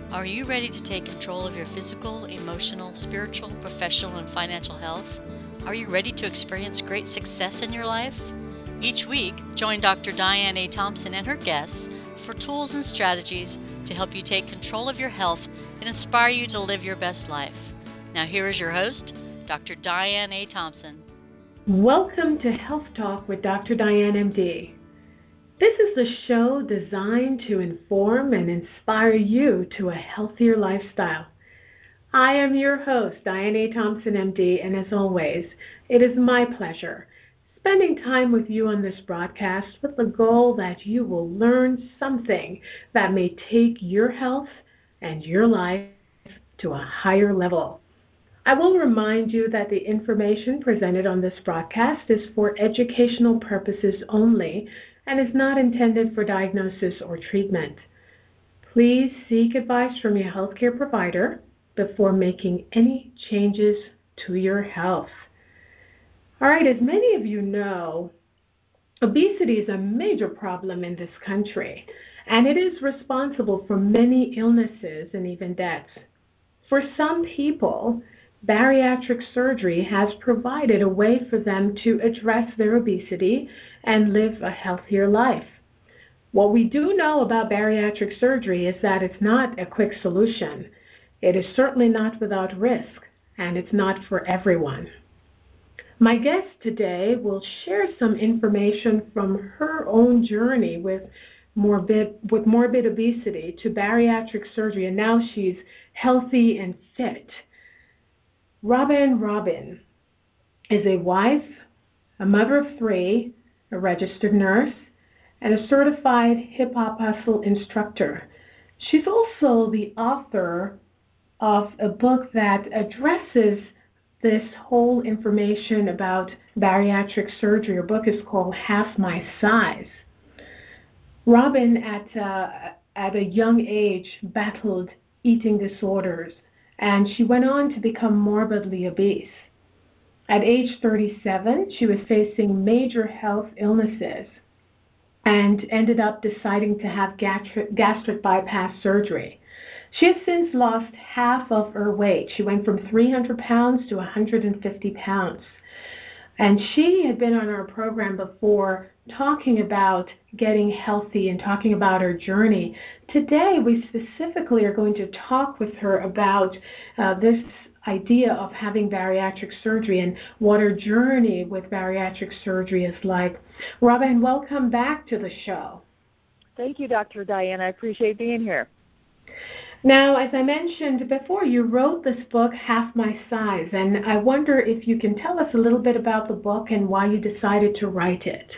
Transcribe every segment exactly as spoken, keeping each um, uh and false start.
Are you ready to take control of your physical, emotional, spiritual, professional, and financial health? Are you ready to experience great success in your life? Each week, join Doctor Diane A. Thompson and her guests for tools and strategies to help you take control of your health and inspire you to live your best life. Now here is your host, Doctor Diane A. Thompson. Welcome to Health Talk with Doctor Diane, M D. This is the show designed to inform and inspire you to a healthier lifestyle. I am your host, Diane A. Thompson, M D, and as always, it is my pleasure spending time with you on this broadcast with the goal that you will learn something that may take your health and your life to a higher level. I will remind you that the information presented on this broadcast is for educational purposes only and is not intended for diagnosis or treatment. Please seek advice from your healthcare provider before making any changes to your health. All right, as many of you know, obesity is a major problem in this country, and it is responsible for many illnesses and even deaths. For some people, bariatric surgery has provided a way for them to address their obesity and live a healthier life. What we do know about bariatric surgery is that it's not a quick solution. It is certainly not without risk, and it's not for everyone. My guest today will share some information from her own journey with morbid, with morbid obesity to bariatric surgery, and now she's healthy and fit. Robin Robin is a wife, a mother of three, a registered nurse, and a certified hip-hop hustle instructor. She's also the author of a book that addresses this whole information about bariatric surgery. Her book is called Half My Size. Robin, at, uh, at a young age, battled eating disorders, and she went on to become morbidly obese. At age thirty-seven, she was facing major health illnesses and ended up deciding to have gastric, gastric bypass surgery. She has since lost half of her weight. She went from three hundred pounds to one hundred fifty pounds. And she had been on our program before talking about getting healthy and talking about her journey. Today, we specifically are going to talk with her about uh, this idea of having bariatric surgery and what her journey with bariatric surgery is like. Robin, welcome back to the show. Thank you, Doctor Diane. I appreciate being here. Now, as I mentioned before, you wrote this book, Half My Size, and I wonder if you can tell us a little bit about the book and why you decided to write it.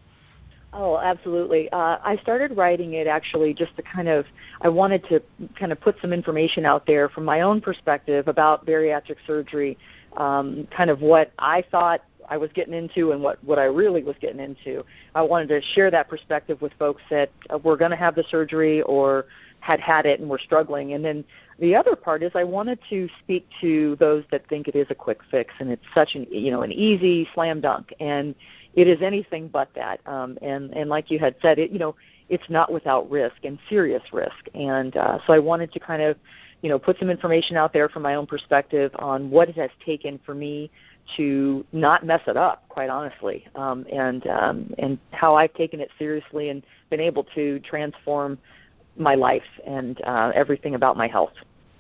Oh, absolutely. Uh, I started writing it actually just to kind of, I wanted to kind of put some information out there from my own perspective about bariatric surgery, um, kind of what I thought I was getting into and what, what I really was getting into. I wanted to share that perspective with folks that uh, were going to have the surgery or had had it and were struggling. And then the other part is I wanted to speak to those that think it is a quick fix and it's such an, you know, an easy slam dunk. And it is anything but that. Um, and, and like you had said, it, you know, it's not without risk and serious risk. And uh, so I wanted to kind of, you know, put some information out there from my own perspective on what it has taken for me to not mess it up, quite honestly, um, and um, and how I've taken it seriously and been able to transform my life and uh, everything about my health.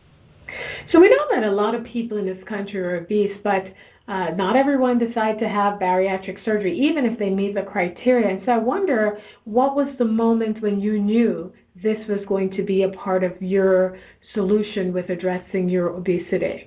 So we know that a lot of people in this country are obese, but uh, not everyone decides to have bariatric surgery, even if they meet the criteria. And so I wonder, what was the moment when you knew this was going to be a part of your solution with addressing your obesity?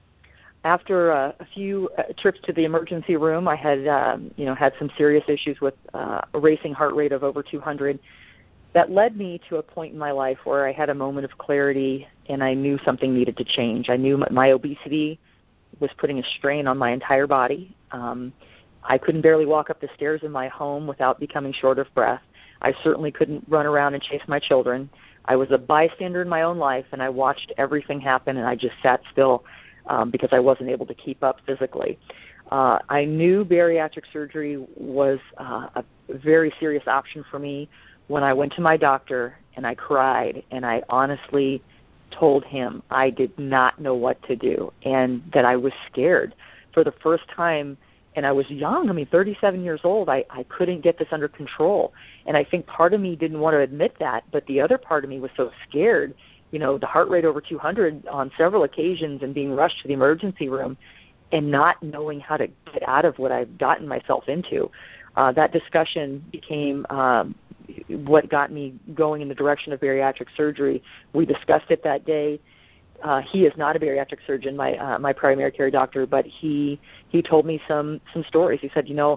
After uh, a few uh, trips to the emergency room, I had, um, you know, had some serious issues with uh, a racing heart rate of over two hundred. That led me to a point in my life where I had a moment of clarity and I knew something needed to change. I knew my obesity was putting a strain on my entire body. Um, I couldn't barely walk up the stairs in my home without becoming short of breath. I certainly couldn't run around and chase my children. I was a bystander in my own life, and I watched everything happen, and I just sat still um, because I wasn't able to keep up physically. Uh, I knew bariatric surgery was uh, a very serious option for me when I went to my doctor and I cried and I honestly told him I did not know what to do and that I was scared for the first time. And I was young. I mean, thirty-seven years old. I, I couldn't get this under control. And I think part of me didn't want to admit that, but the other part of me was so scared, you know, the heart rate over two hundred on several occasions and being rushed to the emergency room and not knowing how to get out of what I've gotten myself into. Uh, that discussion became um, what got me going in the direction of bariatric surgery. We discussed it that day. Uh, he is not a bariatric surgeon, my uh, my primary care doctor, but he he told me some some stories. He said, you know,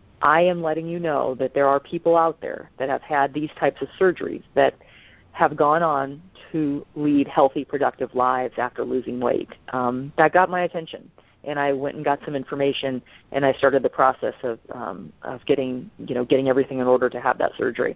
I am letting you know that there are people out there that have had these types of surgeries that have gone on to lead healthy, productive lives after losing weight. Um, that got my attention, and I went and got some information, and I started the process of um, of getting you know getting everything in order to have that surgery.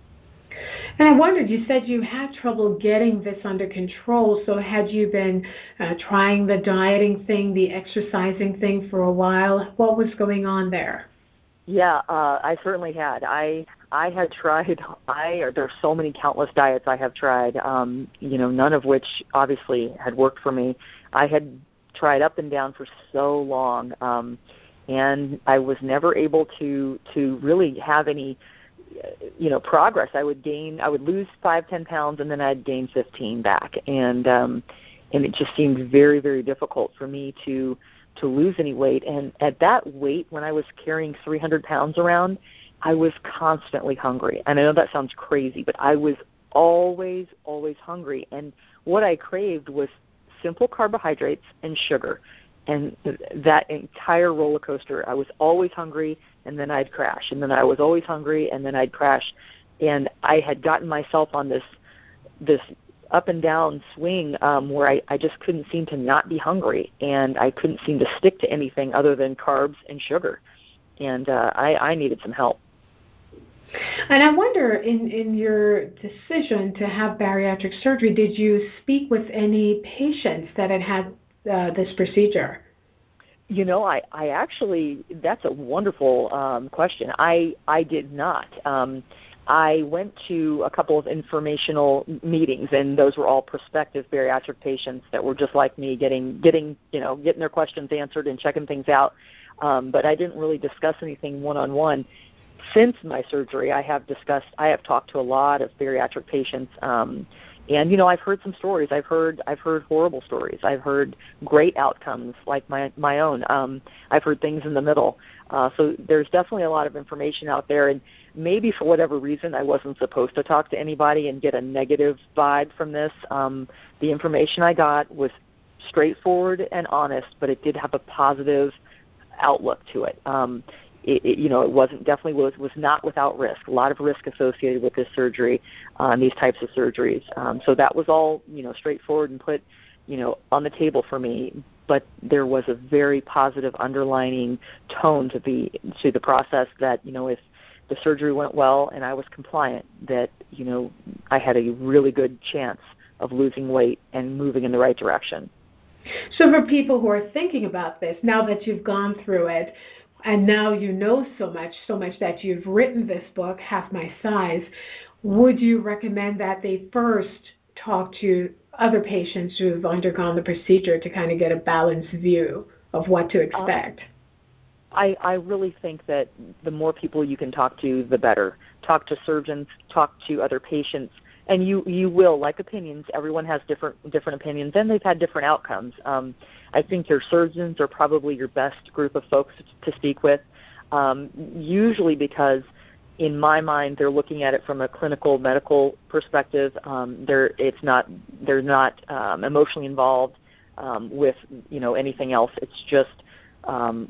And I wondered, you said you had trouble getting this under control, so had you been uh, trying the dieting thing, the exercising thing for a while? What was going on there? Yeah, uh, I certainly had. I I had tried, I, or there's so many countless diets I have tried, um, you know, none of which obviously had worked for me. I had tried up and down for so long, um, and I was never able to to really have any you know, progress. I would gain, I would lose five, ten pounds, and then I'd gain fifteen back. And, um, and it just seemed very, very difficult for me to, to lose any weight. And at that weight, when I was carrying three hundred pounds around, I was constantly hungry. And I know that sounds crazy, but I was always, always hungry. And what I craved was simple carbohydrates and sugar. And that entire roller coaster, I was always hungry, and then I'd crash. And then I was always hungry, and then I'd crash. And I had gotten myself on this this up and down swing um, where I, I just couldn't seem to not be hungry, and I couldn't seem to stick to anything other than carbs and sugar. And uh, I, I needed some help. And I wonder, in, in your decision to have bariatric surgery, did you speak with any patients that had had uh, this procedure? You know, I, I actually, that's a wonderful um, question. I, I did not. Um, I went to a couple of informational meetings, and those were all prospective bariatric patients that were just like me, getting, getting you know, getting their questions answered and checking things out. Um, but I didn't really discuss anything one-on-one. Since my surgery, I have discussed, I have talked to a lot of bariatric patients, um, and you know, I've heard some stories. I've heard, I've heard horrible stories. I've heard great outcomes, like my my own. Um, I've heard things in the middle. Uh, so there's definitely a lot of information out there, and maybe for whatever reason, I wasn't supposed to talk to anybody and get a negative vibe from this. Um, the information I got was straightforward and honest, but it did have a positive outlook to it. Um, It, it, you know, it wasn't definitely was was not without risk. A lot of risk associated with this surgery, uh, and these types of surgeries. Um, so that was all, you know, straightforward and put, you know, on the table for me. But there was a very positive underlining tone to the to the process that, you know, if the surgery went well and I was compliant, that, you know, I had a really good chance of losing weight and moving in the right direction. So for people who are thinking about this, now that you've gone through it, and now you know so much, so much that you've written this book, Half My Size, would you recommend that they first talk to other patients who've undergone the procedure to kind of get a balanced view of what to expect? Um, I, I really think that the more people you can talk to, the better. Talk to surgeons, talk to other patients, and you, you will, like opinions, everyone has different different opinions, and they've had different outcomes. Um, I think your surgeons are probably your best group of folks to speak with, um, usually because, in my mind, they're looking at it from a clinical medical perspective. Um, they're it's not they're not um, emotionally involved um, with you know anything else. It's just um,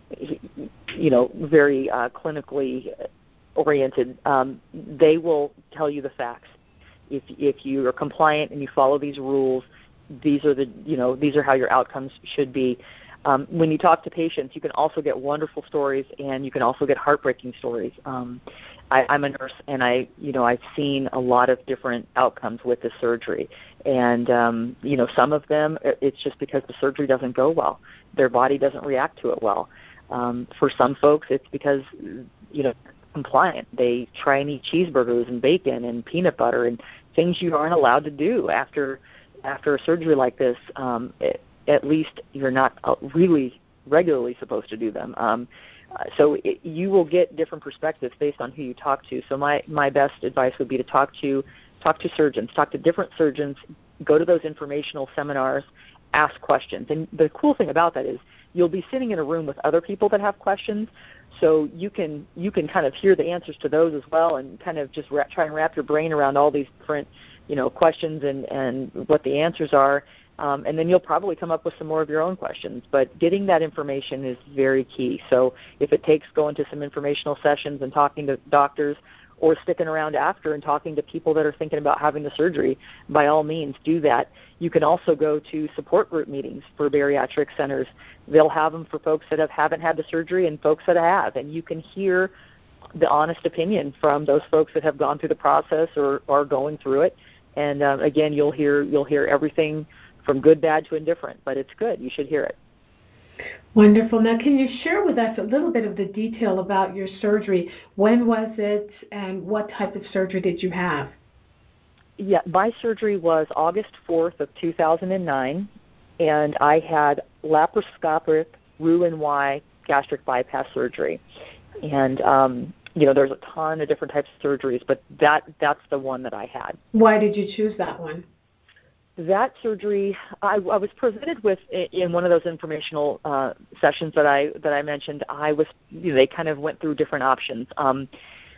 you know very uh, clinically oriented. Um, they will tell you the facts. If if you are compliant and you follow these rules, these are the you know these are how your outcomes should be. Um, when you talk to patients, you can also get wonderful stories, and you can also get heartbreaking stories. Um, I, I'm a nurse, and I you know I've seen a lot of different outcomes with this surgery, and um, you know some of them it's just because the surgery doesn't go well, their body doesn't react to it well. Um, for some folks, it's because you know. compliant. They try and eat cheeseburgers and bacon and peanut butter and things you aren't allowed to do after after a surgery like this, um, it, at least you're not really regularly supposed to do them. Um, so it, you will get different perspectives based on who you talk to. So my, my best advice would be to talk to talk to surgeons, talk to different surgeons, go to those informational seminars, ask questions. And the cool thing about that is you'll be sitting in a room with other people that have questions, so you can you can kind of hear the answers to those as well, and kind of just ra- try and wrap your brain around all these different, you know, questions and, and what the answers are. Um, and then you'll probably come up with some more of your own questions. But getting that information is very key. So if it takes going to some informational sessions and talking to doctors, or sticking around after and talking to people that are thinking about having the surgery, by all means do that. You can also go to support group meetings for bariatric centers. They'll have them for folks that have, haven't had the surgery and folks that have, and you can hear the honest opinion from those folks that have gone through the process or are going through it. And uh, again, you'll hear you'll hear everything from good, bad to indifferent, but it's good. You should hear it. Wonderful. Now, can you share with us a little bit of the detail about your surgery? When was it, and what type of surgery did you have? Yeah, my surgery was August fourth of two thousand nine, and I had laparoscopic Roux-en-Y gastric bypass surgery. And, um, you know, there's a ton of different types of surgeries, but that that's the one that I had. Why did you choose that one? That surgery, I, I was presented with in one of those informational uh, sessions that I that I mentioned. I was, you know, they kind of went through different options. Um,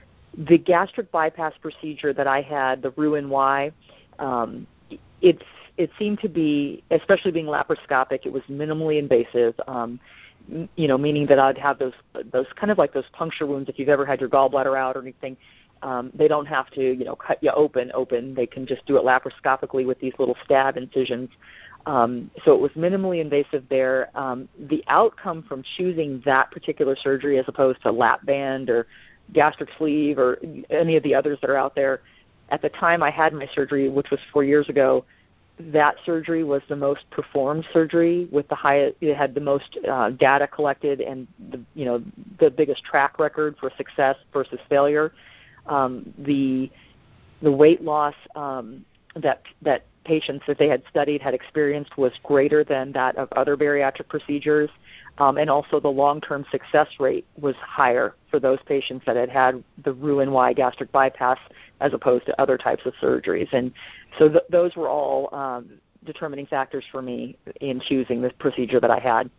the gastric bypass procedure that I had, the Roux-en-Y, um, it's it seemed to be, especially being laparoscopic, it was minimally invasive. Um, you know, meaning that I'd have those those kind of like those puncture wounds if you've ever had your gallbladder out or anything. Um, they don't have to, you know, cut you open, open. They can just do it laparoscopically with these little stab incisions. Um, so it was minimally invasive there. Um, the outcome from choosing that particular surgery as opposed to lap band or gastric sleeve or any of the others that are out there, at the time I had my surgery, which was four years ago, that surgery was the most performed surgery with the highest, it had the most uh, data collected and, the, you know, the biggest track record for success versus failure. Um, the the weight loss um, that that patients that they had studied had experienced was greater than that of other bariatric procedures, um, and also the long-term success rate was higher for those patients that had had the Roux-en-Y gastric bypass as opposed to other types of surgeries. And so th- those were all um, determining factors for me in choosing the procedure that I had.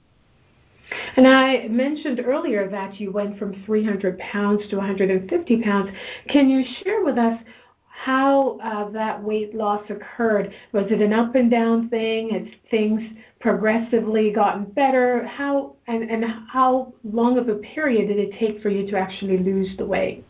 And I mentioned earlier that you went from three hundred pounds to one hundred fifty pounds. Can you share with us how uh, that weight loss occurred? Was it an up and down thing? Has things progressively gotten better? How and, and how long of a period did it take for you to actually lose the weight?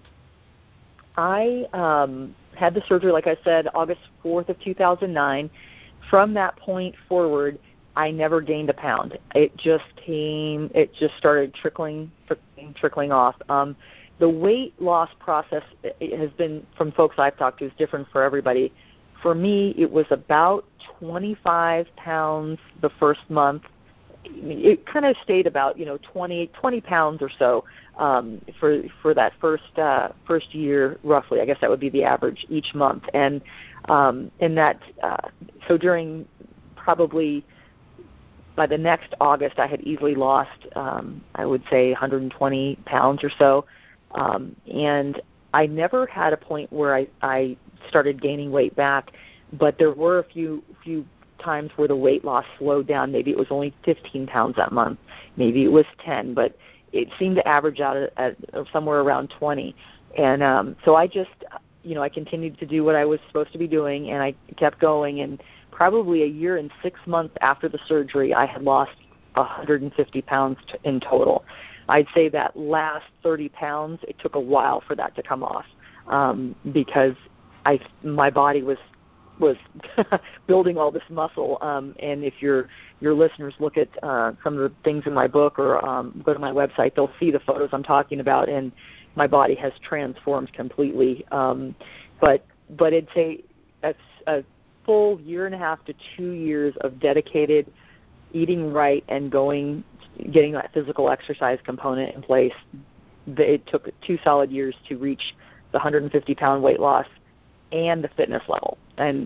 I um, had the surgery, like I said, August fourth of two thousand nine. From that point forward, I never gained a pound. It just came, it just started trickling, trickling, trickling off. Um, the weight loss process it has been, from folks I've talked to, is different for everybody. For me, it was about twenty-five pounds the first month. It kind of stayed about, you know, twenty, twenty pounds or so um, for for that first uh, first year, roughly. I guess that would be the average each month. And um, and that uh, so during probably by the next August, I had easily lost, um, I would say, one hundred twenty pounds or so. Um, and I never had a point where I, I started gaining weight back, but there were a few few times where the weight loss slowed down. Maybe it was only fifteen pounds that month. Maybe it was ten, but it seemed to average out at, at somewhere around twenty. And um, so I just, you know, I continued to do what I was supposed to be doing, and I kept going. And probably a year and six months after the surgery, I had lost one hundred fifty pounds t- in total. I'd say that last thirty pounds, it took a while for that to come off um, because I, my body was was building all this muscle. Um, and if your your listeners look at uh, some of the things in my book or um, go to my website, they'll see the photos I'm talking about, and my body has transformed completely. Um, but but it's a, a, a full year and a half to two years of dedicated eating right and going, getting that physical exercise component in place. It took two solid years to reach the one hundred fifty pound weight loss and the fitness level. And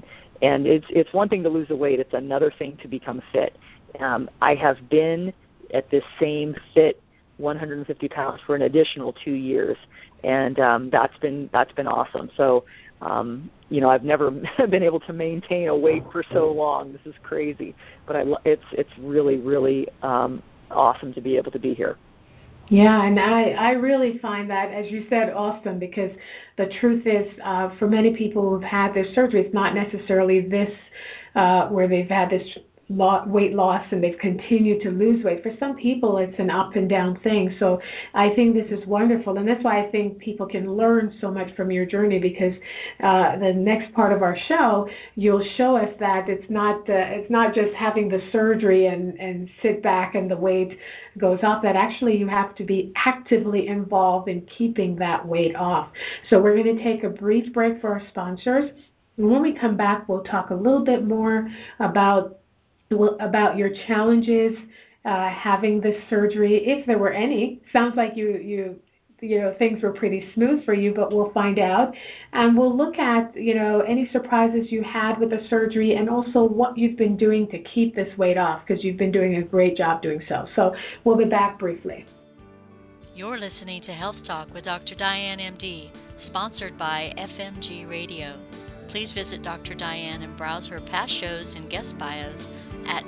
and it's it's one thing to lose the weight; it's another thing to become fit. Um, I have been at this same fit one hundred fifty pounds for an additional two years, and um, that's been that's been awesome. So, um, you know, I've never been able to maintain a weight for so long. This is crazy, but I, it's it's really really um, awesome to be able to be here. Yeah, and I, I really find that, as you said, awesome, because the truth is, uh, for many people who've had their surgery, it's not necessarily this uh, where they've had this lo- weight loss and they've continued to lose weight. For some people, it's an up and down thing. So I think this is wonderful, and that's why I think people can learn so much from your journey, because uh, the next part of our show, you'll show us that it's not uh, it's not just having the surgery and, and sit back and the weight goes up, that actually you have to be actively involved in keeping that weight off. So we're going to take a brief break for our sponsors. And when we come back, we'll talk a little bit more about about your challenges uh, having this surgery, if there were any. Sounds like you you you know things were pretty smooth for you, but we'll find out. And we'll look at you know any surprises you had with the surgery, and also what you've been doing to keep this weight off, because you've been doing a great job doing so. So we'll be back briefly. You're listening to Health Talk with Doctor Diane, M D, sponsored by F M G Radio. Please visit Doctor Diane and browse her past shows and guest bios at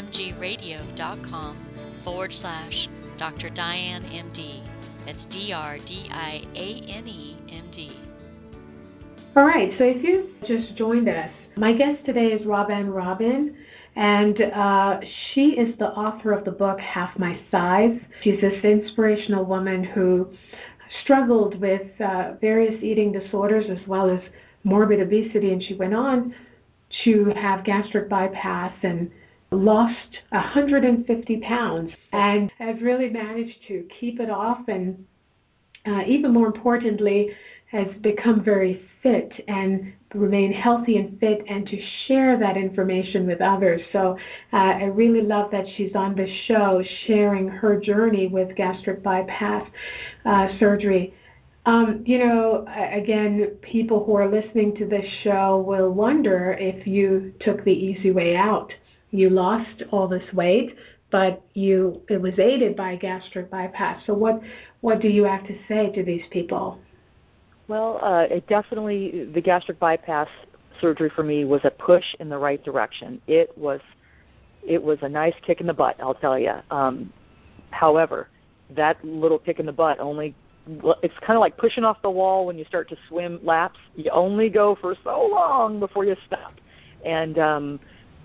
fmgradio.com forward slash Dr. Diane, M D. That's D R D I A N E M D. All right, so if you've just joined us, my guest today is Robin Robin, and uh, she is the author of the book Half My Size. She's this inspirational woman who struggled with uh, various eating disorders as well as morbid obesity, and she went on to have gastric bypass and lost one hundred fifty pounds and has really managed to keep it off, and uh, even more importantly, has become very fit and remain healthy and fit, and to share that information with others. So uh, I really love that she's on the show sharing her journey with gastric bypass uh, surgery. Um, you know, again, people who are listening to this show will wonder if you took the easy way out. You lost all this weight, but you it was aided by gastric bypass. So what, what do you have to say to these people? Well, uh, it definitely, the gastric bypass surgery for me was a push in the right direction. It was it was a nice kick in the butt, I'll tell you. Um, however, that little kick in the butt only, it's kind of like pushing off the wall when you start to swim laps. You only go for so long before you stop. And um,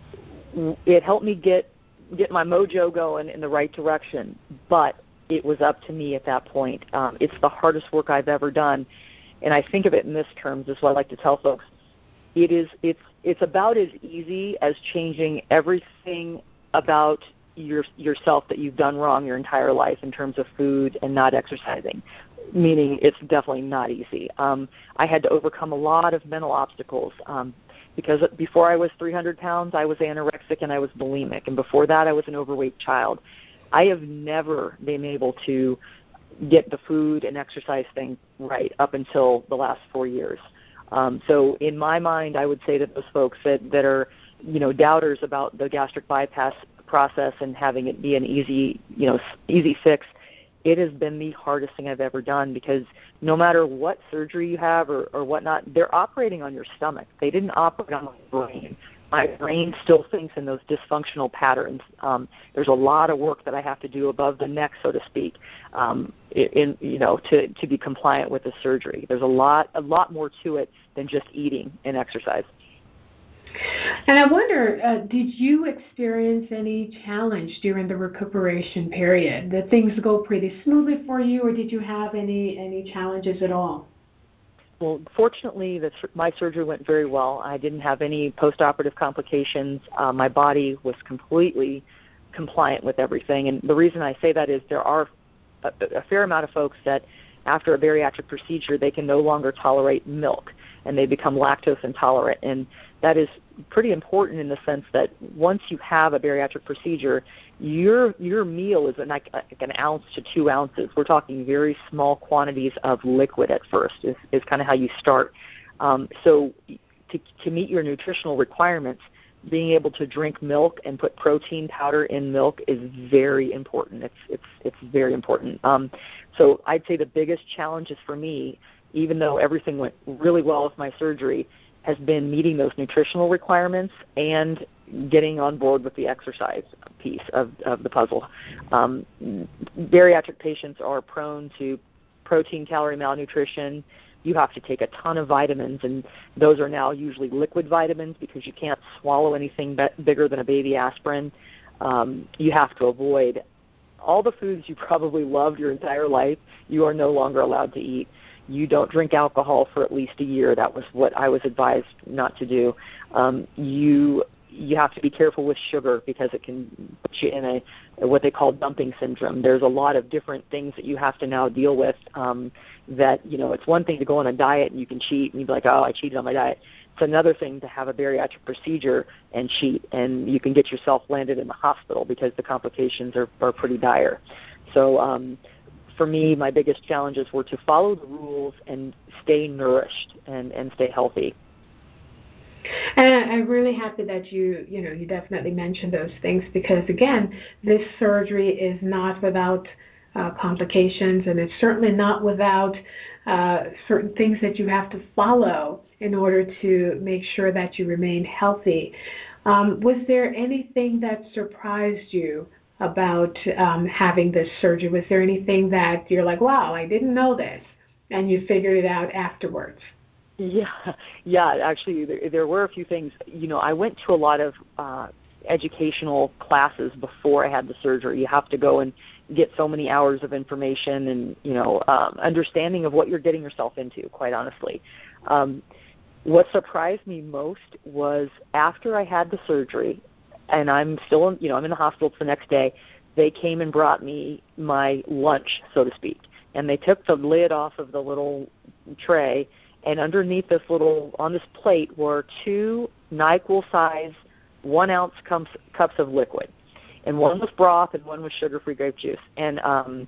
it helped me get, get my mojo going in the right direction, but it was up to me at that point. Um, it's the hardest work I've ever done. And I think of it in this terms, this is what I like to tell folks. It is, it's, it's about as easy as changing everything about your, yourself that you've done wrong your entire life in terms of food and not exercising, meaning it's definitely not easy. Um, I had to overcome a lot of mental obstacles um, because before I was three hundred pounds, I was anorexic and I was bulimic. And before that, I was an overweight child. I have never been able to get the food and exercise thing right up until the last four years. Um, so in my mind, I would say to those folks that, that are, you know, doubters about the gastric bypass process and having it be an easy, you know, easy fix, it has been the hardest thing I've ever done, because no matter what surgery you have or, or whatnot, they're operating on your stomach. They didn't operate on my brain. My brain still thinks in those dysfunctional patterns. Um, there's a lot of work that I have to do above the neck, so to speak, um, in you know to, to be compliant with the surgery. There's a lot a lot more to it than just eating and exercise. And I wonder, uh, did you experience any challenge during the recuperation period? Did things go pretty smoothly for you, or did you have any any challenges at all? Well, fortunately, the, my surgery went very well. I didn't have any post-operative complications. Uh, my body was completely compliant with everything. And the reason I say that is there are a, a fair amount of folks that after a bariatric procedure, they can no longer tolerate milk, and they become lactose intolerant. And that is pretty important in the sense that once you have a bariatric procedure, your your meal is like, like an ounce to two ounces. We're talking very small quantities of liquid at first is, is kind of how you start. Um, so to, to meet your nutritional requirements, being able to drink milk and put protein powder in milk is very important. It's it's it's very important. Um, so I'd say the biggest challenges for me, even though everything went really well with my surgery, has been meeting those nutritional requirements and getting on board with the exercise piece of, of the puzzle. Um, bariatric patients are prone to protein calorie malnutrition. You have to take a ton of vitamins, and those are now usually liquid vitamins because you can't swallow anything be- bigger than a baby aspirin. Um, you have to avoid all the foods you probably loved your entire life. You are no longer allowed to eat. You don't drink alcohol for at least a year. That was what I was advised not to do. Um, you you have to be careful with sugar because it can put you in a what they call dumping syndrome. There's a lot of different things that you have to now deal with. Um, that you know, it's one thing to go on a diet and you can cheat and you'd be like, oh, I cheated on my diet. It's another thing to have a bariatric procedure and cheat, and you can get yourself landed in the hospital because the complications are, are pretty dire. So um, for me, my biggest challenges were to follow the rules and stay nourished and, and stay healthy. And I'm really happy that you, you know, you definitely mentioned those things because, again, this surgery is not without uh, complications, and it's certainly not without uh, certain things that you have to follow in order to make sure that you remain healthy. Um, was there anything that surprised you about um, having this surgery? Was there anything that you're like, wow, I didn't know this, and you figured it out afterwards? Yeah, yeah. Actually, there, there were a few things. You know, I went to a lot of uh, educational classes before I had the surgery. You have to go and get so many hours of information and, you know, um, understanding of what you're getting yourself into, quite honestly. Um, what surprised me most was after I had the surgery, and I'm still, in, you know, I'm in the hospital the next day, they came and brought me my lunch, so to speak. And they took the lid off of the little tray, and underneath this little, on this plate were two NyQuil size one ounce cups, cups of liquid. And one was broth and one was sugar-free grape juice. And um,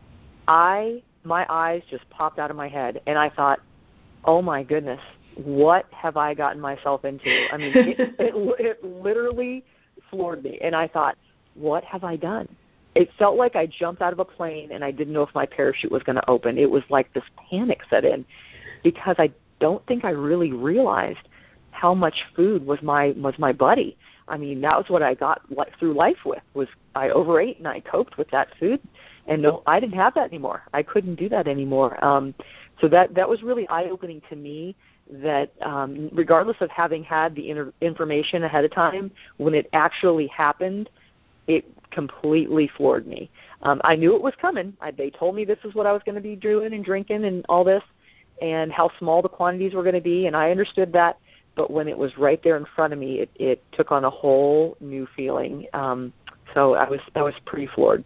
I, my eyes just popped out of my head, and I thought, oh my goodness, what have I gotten myself into? I mean, it, it, it literally floored me. And I thought, what have I done? It felt like I jumped out of a plane and I didn't know if my parachute was going to open. It was like this panic set in, because I don't think I really realized how much food was my was my buddy. I mean, that was what I got through life with, was I overate and I coped with that food. And no, I didn't have that anymore. I couldn't do that anymore. Um, so that, that was really eye-opening to me, that um, regardless of having had the inter- information ahead of time, when it actually happened, it completely floored me. Um, I knew it was coming. I, they told me this is what I was going to be doing and drinking and all this, and how small the quantities were going to be, and I understood that. But when it was right there in front of me, it, it took on a whole new feeling. Um, so I was I was pretty floored.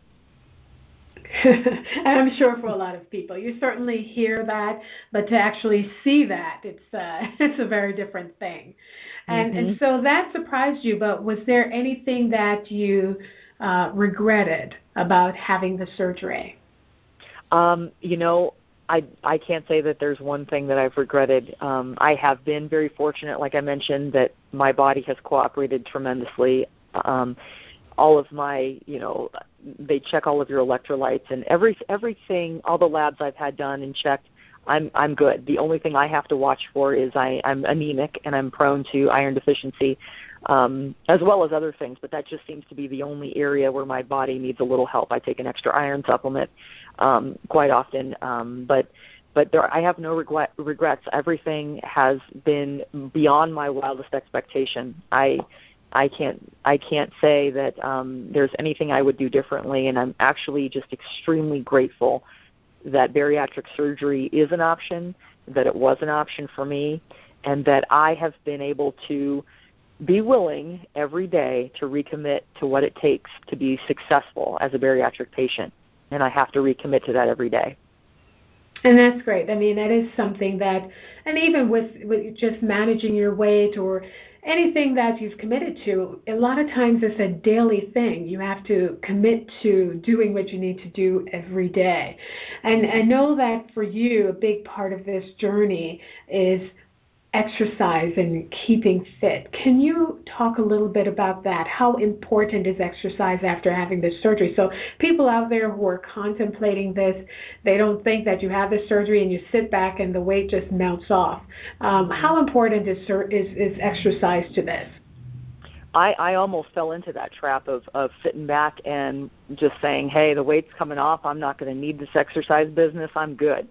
And I'm sure for a lot of people, you certainly hear that, but to actually see that, it's uh, it's a very different thing. And mm-hmm. and so that surprised you. But was there anything that you uh, regretted about having the surgery? Um, you know, I I can't say that there's one thing that I've regretted. Um, I have been very fortunate, like I mentioned, that my body has cooperated tremendously. Um, all of my, you know, they check all of your electrolytes and every everything, all the labs I've had done and checked, I'm I'm good. The only thing I have to watch for is I, I'm anemic and I'm prone to iron deficiency, um, as well as other things. But that just seems to be the only area where my body needs a little help. I take an extra iron supplement um, quite often, um, but but there, I have no regret, regrets. Everything has been beyond my wildest expectation. I I can't I can't say that um, there's anything I would do differently, and I'm actually just extremely grateful that bariatric surgery is an option, that it was an option for me, and that I have been able to be willing every day to recommit to what it takes to be successful as a bariatric patient, and I have to recommit to that every day. And that's great. I mean, that is something that, and even with, with just managing your weight or anything that you've committed to, a lot of times it's a daily thing. You have to commit to doing what you need to do every day. And I know that for you, a big part of this journey is exercise and keeping fit. Can you talk a little bit about that? How important is exercise after having this surgery? So people out there who are contemplating this, they don't think that you have this surgery and you sit back and the weight just melts off. Um, how important is, is, is exercise to this? I, I almost fell into that trap of, of sitting back and just saying, hey, the weight's coming off. I'm not going to need this exercise business. I'm good.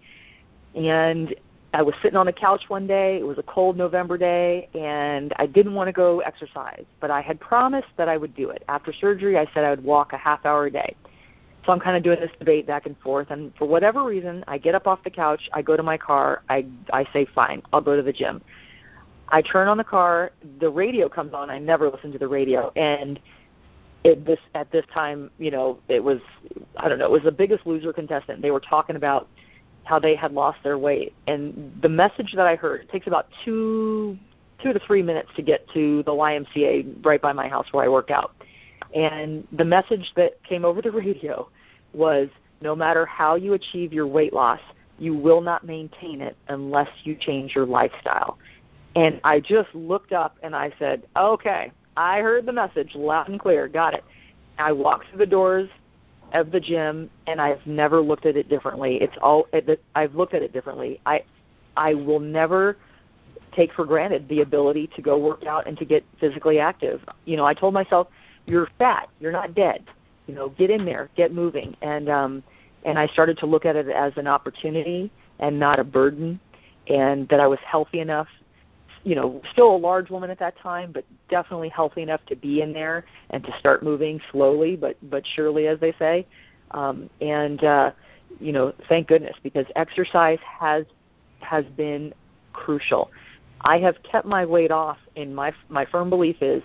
And I was sitting on the couch one day. It was a cold November day, and I didn't want to go exercise. But I had promised that I would do it. After surgery, I said I would walk a half hour a day. So I'm kind of doing this debate back and forth. And for whatever reason, I get up off the couch. I go to my car. I, I say, fine, I'll go to the gym. I turn on the car, the radio comes on. I never listen to the radio. And it, this at this time, you know, it was, I don't know, it was the Biggest Loser contestant. They were talking about how they had lost their weight. And the message that I heard, it takes about two, two to three minutes to get to the Y M C A right by my house where I work out. And the message that came over the radio was, no matter how you achieve your weight loss, you will not maintain it unless you change your lifestyle. And I just looked up and I said, okay, I heard the message loud and clear, got it. I walked through the doors of the gym, and I've never looked at it differently. It's all I've looked at it differently. I I will never take for granted the ability to go work out and to get physically active. You know, I told myself, you're fat, you're not dead. You know, get in there, get moving. And um, and I started to look at it as an opportunity and not a burden, and that I was healthy enough. You know, still a large woman at that time, but definitely healthy enough to be in there and to start moving slowly, but but surely, as they say. Um, and uh, you know, thank goodness, because exercise has has been crucial. I have kept my weight off, and my my firm belief is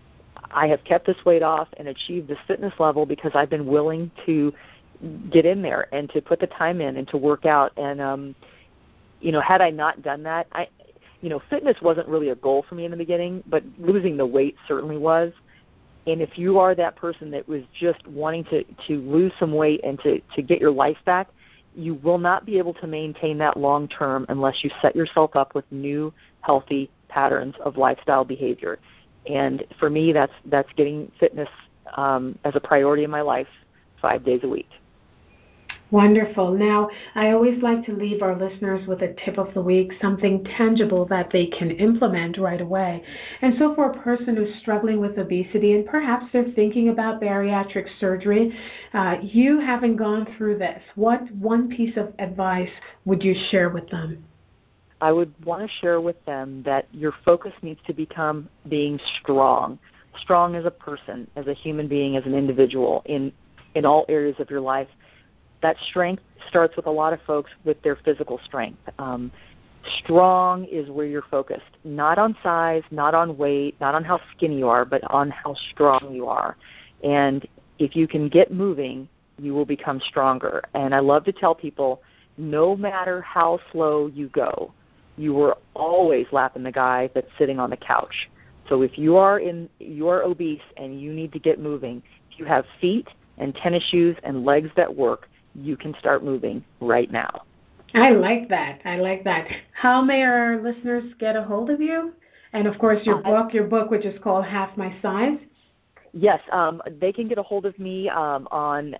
I have kept this weight off and achieved this fitness level because I've been willing to get in there and to put the time in and to work out. And um, you know, had I not done that, I You know, fitness wasn't really a goal for me in the beginning, but losing the weight certainly was. And if you are that person that was just wanting to, to lose some weight and to, to get your life back, you will not be able to maintain that long term unless you set yourself up with new, healthy patterns of lifestyle behavior. And for me, that's that's getting fitness um, as a priority in my life five days a week. Wonderful. Now, I always like to leave our listeners with a tip of the week, something tangible that they can implement right away. And so for a person who's struggling with obesity and perhaps they're thinking about bariatric surgery, uh, you having gone through this, what one piece of advice would you share with them? I would want to share with them that your focus needs to become being strong, strong as a person, as a human being, as an individual in, in all areas of your life. That strength starts with a lot of folks with their physical strength. Um, strong is where you're focused, not on size, not on weight, not on how skinny you are, but on how strong you are. And if you can get moving, you will become stronger. And I love to tell people, no matter how slow you go, you are always lapping the guy that's sitting on the couch. So if you are in, you are obese and you need to get moving, if you have feet and tennis shoes and legs that work, you can start moving right now. I like that. I like that. How may our listeners get a hold of you? And, of course, your uh, book, your book, which is called Half My Size. Yes, um, they can get a hold of me um, on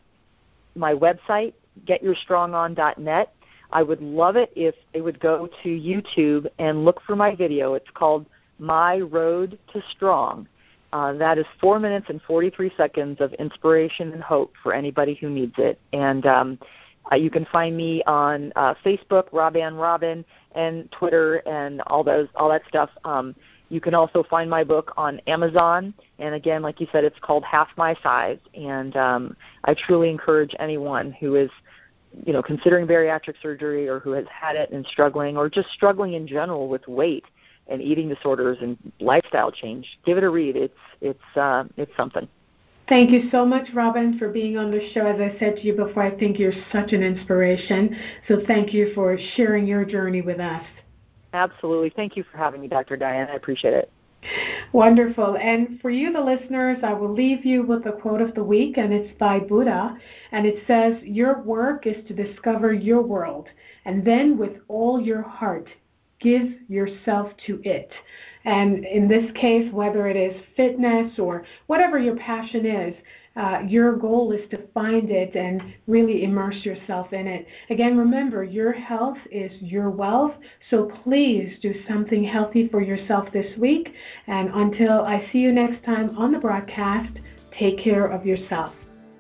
my website, get your strong on dot net. I would love it if they would go to YouTube and look for my video. It's called My Road to Strong. Uh, that is four minutes and forty-three seconds of inspiration and hope for anybody who needs it. And um, uh, you can find me on uh, Facebook, Robanne Robin, and Twitter, and all those, all that stuff. Um, you can also find my book on Amazon. And again, like you said, it's called Half My Size. And um, I truly encourage anyone who is, you know, considering bariatric surgery or who has had it and struggling, or just struggling in general with weight and eating disorders and lifestyle change, give it a read. It's it's uh, it's something. Thank you so much, Robin, for being on the show. As I said to you before, I think you're such an inspiration. So thank you for sharing your journey with us. Absolutely. Thank you for having me, Doctor Diane. I appreciate it. Wonderful. And for you, the listeners, I will leave you with a quote of the week, and it's by Buddha. And it says, "Your work is to discover your world, and then with all your heart, give yourself to it. And in this case, whether it is fitness or whatever your passion is, uh, your goal is to find it and really immerse yourself in it. Again, remember, your health is your wealth, so please do something healthy for yourself this week. And until I see you next time on the broadcast, take care of yourself.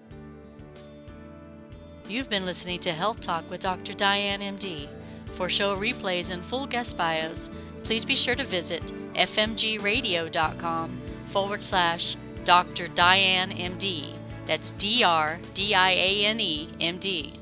You've been listening to Health Talk with Doctor Diane, M D. For show replays and full guest bios, please be sure to visit fmgradio.com forward slash Dr. Diane, M D. That's D R D I A N E, M D.